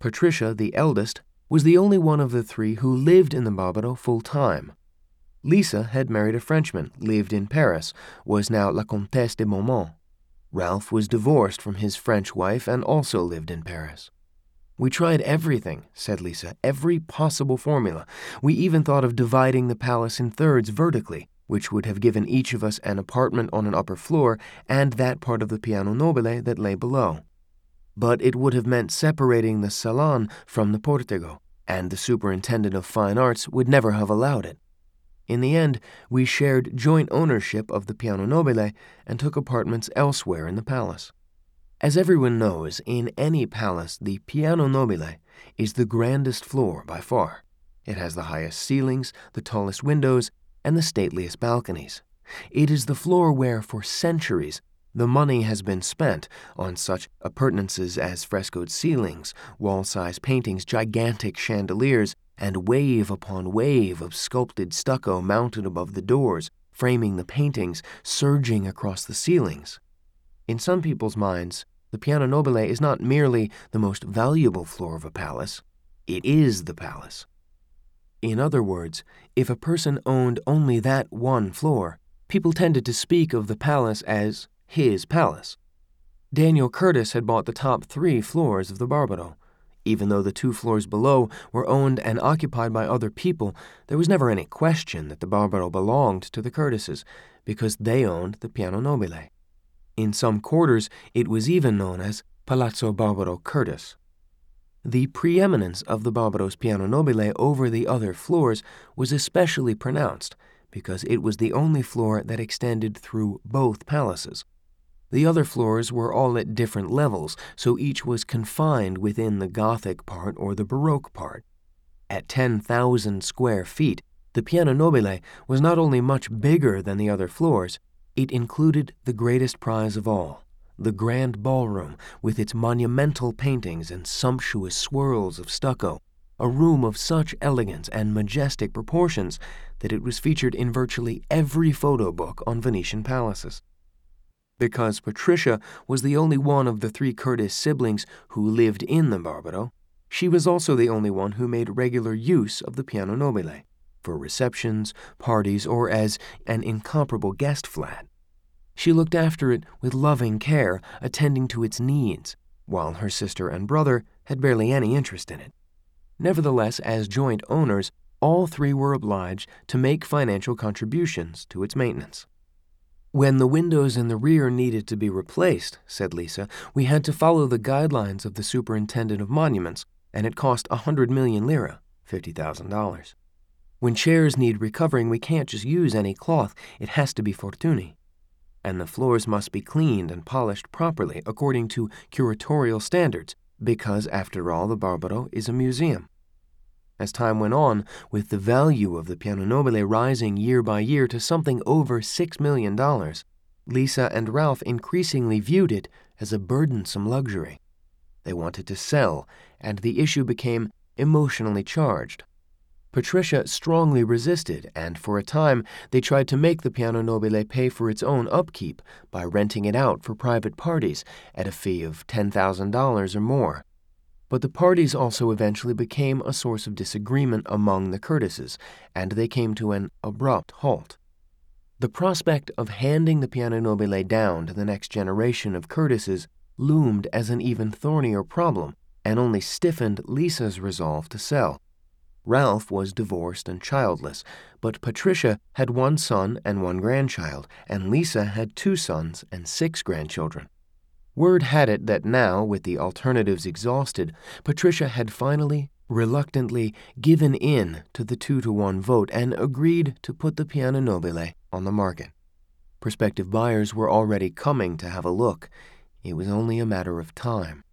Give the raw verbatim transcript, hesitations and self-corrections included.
Patricia, the eldest, was the only one of the three who lived in the Barbaro full-time. Lisa had married a Frenchman, lived in Paris, was now La Comtesse de Beaumont. Ralph was divorced from his French wife and also lived in Paris. "We tried everything," said Lisa, "every possible formula. We even thought of dividing the palace in thirds vertically, which would have given each of us an apartment on an upper floor and that part of the Piano Nobile that lay below. But it would have meant separating the salon from the portico, and the superintendent of fine arts would never have allowed it. In the end, we shared joint ownership of the Piano Nobile and took apartments elsewhere in the palace. As everyone knows, in any palace, the Piano Nobile is the grandest floor by far. It has the highest ceilings, the tallest windows, and the stateliest balconies. It is the floor where, for centuries, the money has been spent on such appurtenances as frescoed ceilings, wall-size paintings, gigantic chandeliers, and wave upon wave of sculpted stucco mounted above the doors, framing the paintings, surging across the ceilings. In some people's minds, the Piano Nobile is not merely the most valuable floor of a palace, it is the palace. In other words, if a person owned only that one floor, people tended to speak of the palace as his palace. Daniel Curtis had bought the top three floors of the Barbaro. Even though the two floors below were owned and occupied by other people, there was never any question that the Barbaro belonged to the Curtises, because they owned the Piano Nobile. In some quarters, it was even known as Palazzo Barbaro Curtis. The preeminence of the Barbaro's Piano Nobile over the other floors was especially pronounced, because it was the only floor that extended through both palaces. The other floors were all at different levels, so each was confined within the Gothic part or the Baroque part. At ten thousand square feet, the Piano Nobile was not only much bigger than the other floors, it included the greatest prize of all, the grand ballroom with its monumental paintings and sumptuous swirls of stucco, a room of such elegance and majestic proportions that it was featured in virtually every photo book on Venetian palaces. Because Patricia was the only one of the three Curtis siblings who lived in the Barbaro, she was also the only one who made regular use of the Piano Nobile, for receptions, parties, or as an incomparable guest flat. She looked after it with loving care, attending to its needs, while her sister and brother had barely any interest in it. Nevertheless, as joint owners, all three were obliged to make financial contributions to its maintenance. "When the windows in the rear needed to be replaced," said Lisa, "we had to follow the guidelines of the superintendent of monuments, and it cost a hundred million lira, fifty thousand dollars. When chairs need recovering, we can't just use any cloth, it has to be Fortuny. And the floors must be cleaned and polished properly according to curatorial standards, because, after all, the Barbaro is a museum." As time went on, with the value of the Piano Nobile rising year by year to something over six million dollars, Lisa and Ralph increasingly viewed it as a burdensome luxury. They wanted to sell, and the issue became emotionally charged. Patricia strongly resisted, and for a time they tried to make the Piano Nobile pay for its own upkeep by renting it out for private parties at a fee of ten thousand dollars or more. But the parties also eventually became a source of disagreement among the Curtises, and they came to an abrupt halt. The prospect of handing the Piano Nobile down to the next generation of Curtises loomed as an even thornier problem, and only stiffened Lisa's resolve to sell. Ralph was divorced and childless, but Patricia had one son and one grandchild, and Lisa had two sons and six grandchildren. Word had it that now, with the alternatives exhausted, Patricia had finally, reluctantly, given in to the two-to-one vote and agreed to put the Piano Nobile on the market. Prospective buyers were already coming to have a look. It was only a matter of time.